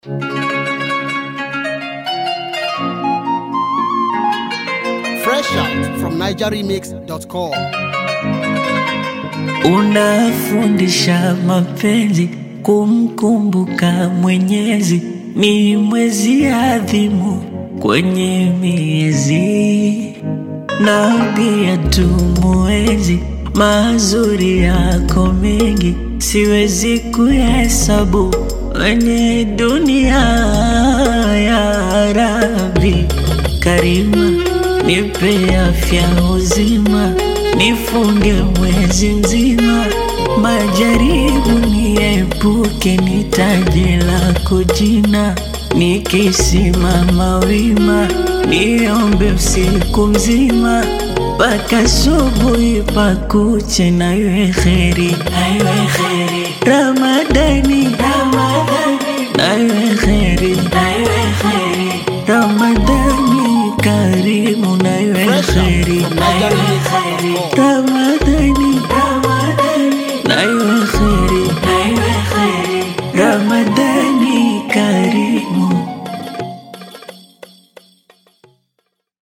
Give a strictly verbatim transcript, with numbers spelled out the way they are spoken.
Fresh out from niger remix dot com. Unafundisha mapenzi kumkumbuka Mwenyezi, ni mwezi adhimu kwenye miezi, na pia tumuenzi mazuri yako mengi, siwezi kuhesabu kwenye dunia. Ya Rabbi Karima, nipe afya uzima, nifunge mwezi mzima, majaribu niepuke, nitaje lako jina, nikisimama wima, niombe usiku mzima, mpaka asubuhi pakuche, na iwe kheri, iwe kheri Ramadani, Ramadani, na iwe kheri, na iwe kheri Ramadani karimu, na iwe kheri, na iwe kheri Ramadani.